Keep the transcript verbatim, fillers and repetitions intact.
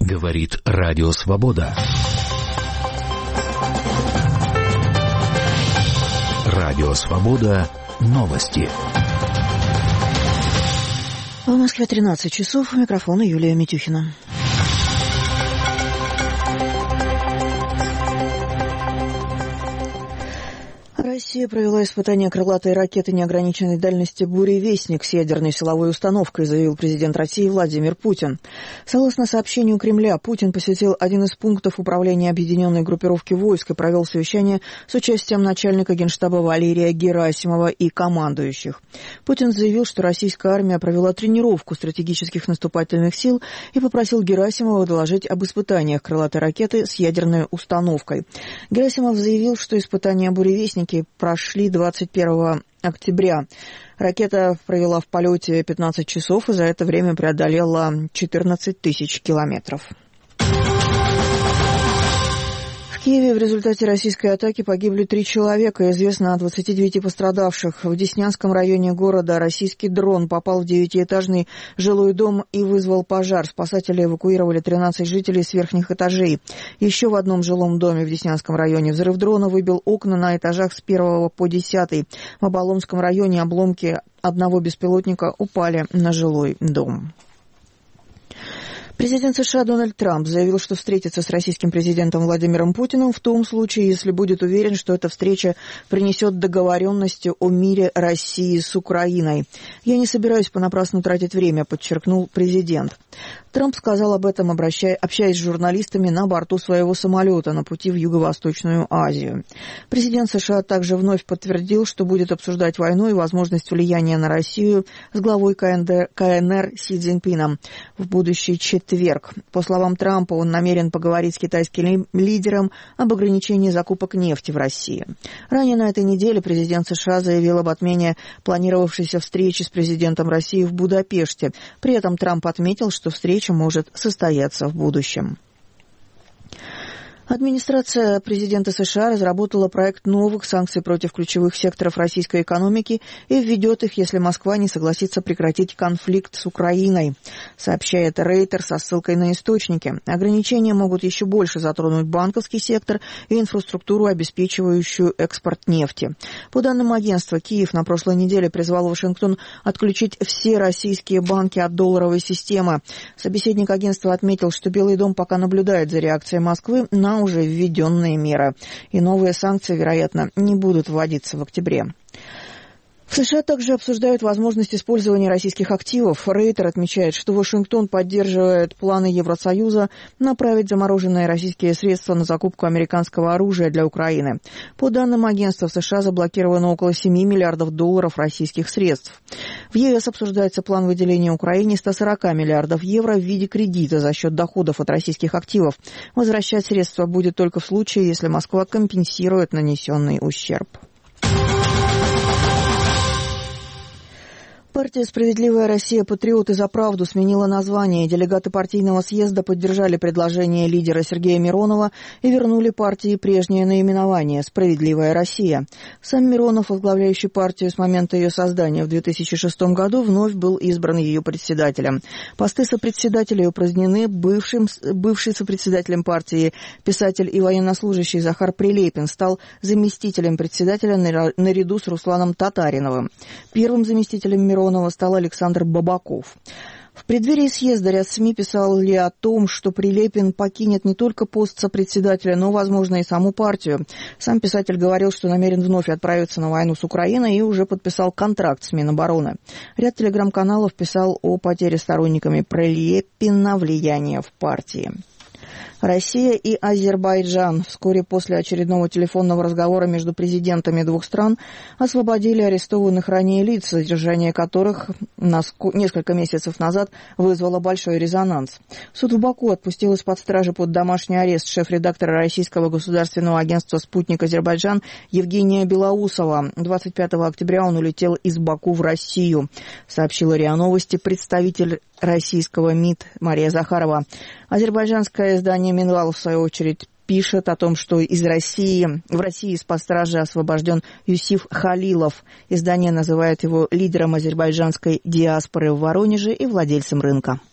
Говорит Радио Свобода. Радио Свобода. Новости. В Москве тринадцать часов. У микрофона Юлия Митюхина. Россия провела испытание крылатой ракеты неограниченной дальности «Буревестник» с ядерной силовой установкой, заявил президент России Владимир Путин. Согласно сообщению Кремля, Путин посетил один из пунктов управления объединенной группировки войск и провел совещание с участием начальника Генштаба Валерия Герасимова и командующих. Путин заявил, что российская армия провела тренировку стратегических наступательных сил и попросил Герасимова доложить об испытаниях крылатой ракеты с ядерной установкой. Герасимов заявил, что испытания «Буревестники» прошли двадцать первого октября. Ракета провела в полете пятнадцать часов и за это время преодолела четырнадцать тысяч километров. В Киеве в результате российской атаки погибли три человека. Известно о двадцати девяти пострадавших. В Деснянском районе города российский дрон попал в девятиэтажный жилой дом и вызвал пожар. Спасатели эвакуировали тринадцать жителей с верхних этажей. Еще в одном жилом доме в Деснянском районе взрыв дрона выбил окна на этажах с первого по десятый. В Оболонском районе обломки одного беспилотника упали на жилой дом. Президент США Дональд Трамп заявил, что встретится с российским президентом Владимиром Путиным в том случае, если будет уверен, что эта встреча принесет договоренности о мире России с Украиной. «Я не собираюсь понапрасну тратить время», — подчеркнул президент. Трамп сказал об этом, обращая, общаясь с журналистами на борту своего самолета на пути в Юго-Восточную Азию. Президент США также вновь подтвердил, что будет обсуждать войну и возможность влияния на Россию с главой КНР Си Цзиньпином в будущий четверг. По словам Трампа, он намерен поговорить с китайским лидером об ограничении закупок нефти в России. Ранее на этой неделе президент США заявил об отмене планировавшейся встречи с президентом России в Будапеште. При этом Трамп отметил, что встреча может состояться в будущем. Администрация президента США разработала проект новых санкций против ключевых секторов российской экономики и введет их, если Москва не согласится прекратить конфликт с Украиной, сообщает Рейтер со ссылкой на источники. Ограничения могут еще больше затронуть банковский сектор и инфраструктуру, обеспечивающую экспорт нефти. По данным агентства, Киев на прошлой неделе призвал Вашингтон отключить все российские банки от долларовой системы. Собеседник агентства отметил, что Белый дом пока наблюдает за реакцией Москвы на уже введенные меры, и новые санкции, вероятно, не будут вводиться в октябре. В США также обсуждают возможность использования российских активов. Рейтер отмечает, что Вашингтон поддерживает планы Евросоюза направить замороженные российские средства на закупку американского оружия для Украины. По данным агентства, в США заблокировано около семи миллиардов долларов российских средств. В ЕС обсуждается план выделения Украине ста сорока миллиардов евро в виде кредита за счет доходов от российских активов. Возвращать средства будет только в случае, если Москва компенсирует нанесенный ущерб. Партия «Справедливая Россия. Патриоты за правду» сменила название. Делегаты партийного съезда поддержали предложение лидера Сергея Миронова и вернули партии прежнее наименование «Справедливая Россия». Сам Миронов, возглавляющий партию с момента ее создания в две тысячи шестом году, вновь был избран ее председателем. Посты сопредседателей упразднены. Бывшим, бывший сопредседателем партии писатель и военнослужащий Захар Прилепин стал заместителем председателя наряду с Русланом Татариновым. Первым заместителем Миронова стал Александр Бабаков. В преддверии съезда ряд СМИ писал ли о том, что Прилепин покинет не только пост сопредседателя, но, возможно, и саму партию. Сам писатель говорил, что намерен вновь отправиться на войну с Украиной и уже подписал контракт с Минобороны. Ряд телеграм-каналов писал о потере сторонниками Прилепина влияния в партии. Россия и Азербайджан вскоре после очередного телефонного разговора между президентами двух стран освободили арестованных ранее лиц, задержание которых несколько месяцев назад вызвало большой резонанс. Суд в Баку отпустил из-под стражи под домашний арест шеф-редактора российского государственного агентства «Спутник Азербайджан» Евгения Белоусова. двадцать пятого октября он улетел из Баку в Россию, сообщила РИА Новости представитель российского МИД Мария Захарова. Азербайджанское издание «Минвал», в свою очередь, пишет о том, что из России, в России из-под стражи освобожден Юсиф Халилов. Издание называет его лидером азербайджанской диаспоры в Воронеже и владельцем рынка.